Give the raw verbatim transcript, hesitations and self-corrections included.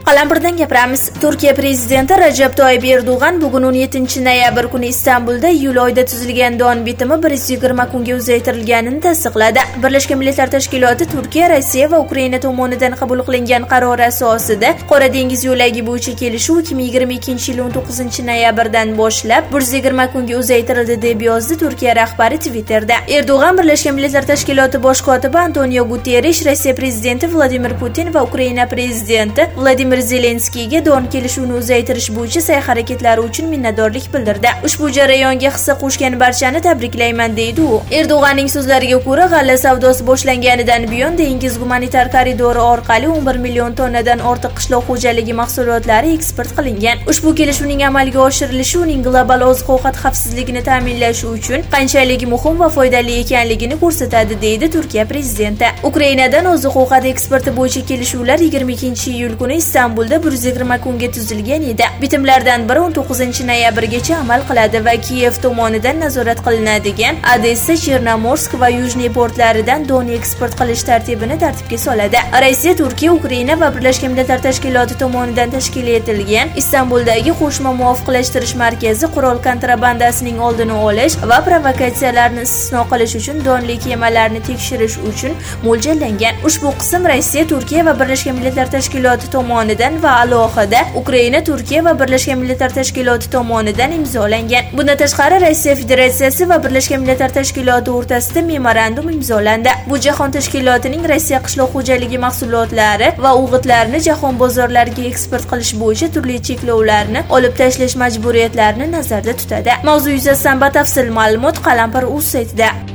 Qalampirdan gapiramiz. Turkiya prezidenti Rajab Toyyib Erdo'g'an bugun o'n yettinchi noyabr kuni Istanbulda iyul oyida tuzilgan don bitimi bir yuz yigirma kunga uzaytirilganini tasdiqladi. Birlashgan Millatlar Tashkiloti Turkiya, Rossiya va Ukraina tomonidan qabul qilingan qaror asosida Qora dengiz yo'lagi bo'yicha kelishuv ikki ming yigirma ikkinchi yil o'n to'qqizinchi noyabrdan boshlab bir yuz yigirma kunga uzaytirildi deb yozdi Turkiya rahbari Twitterda. Erdo'g'an Birlashgan Millatlar Tashkiloti bosh kotibi Antonio Guterrish, Rossiya prezidenti Vladimir Putin va Ukraina prezidenti Vladimir Zelenskiyga don kelishuvni uzaytirish bo'yicha sa'y-harakatlari uchun minnatdorlik bildirdi. Ushbu jarayonga hissa qo'shgan barchani tabriklayman deydi u. Erdo'g'anning so'zlariga ko'ra, g'alla savdosi boshlanganidan buyon dengiz gumanitar koridori orqali o'n bir million tonnadan ortiq qishloq xo'jaligi mahsulotlari eksport qilingan. Ushbu kelishuvning amalga oshirilishi uning global oziq-ovqat xavfsizligini ta'minlash uchun qanchalik muhim va foydali ekanligini ko'rsatadi, deydi Turkiya prezidenti. Ukrainadan oziq-ovqat eksporti bo'yicha kelishuvlar yigirma ikkinchi iyul kuni Istanbulda bir yuz yigirma kunga tuzilgan edi. Bitimlardan biri o'n to'qqizinchi noyabrgacha amal qiladi va Kiyev tomonidan nazorat qilinadigan Odessa, Chernomorsk va Yujniy portlaridan don eksport qilish tartibini tartibga soladi. Rossiya, Turkiya, Ukraina va Birlashgan Millatlar Tashkiloti tomonidan tashkil etilgan Istanbuldagi qo'shma muvofiqlashtirish markazi qurol kontrabandasining oldini olish va provokatsiyalarni istisno qilish uchun donli kemalarni tekshirish uchun mo'ljallangan. Ushbu qism Rossiya, Turkiya va Birlashgan Millatlar Tashkiloti tomonidan va alohida Ukraina, Turkiya va Birlashgan Millatlar Tashkiloti tomonidan imzolangan. Bundan tashqari Rossiya Federatsiyasi va Birlashgan Millatlar Tashkiloti o'rtasida memorandum imzolandi. Bu jahon tashkilotining Rossiya qishloq xo'jaligi mahsulotlari va o'g'itlarini jahon bozorlariga eksport qilish bo'yicha turli cheklovlarni olib tashlash majburiyatlarini nazarda tutadi. Mavzu yuzasidan batafsil ma'lumot Qalampir.uz saytida.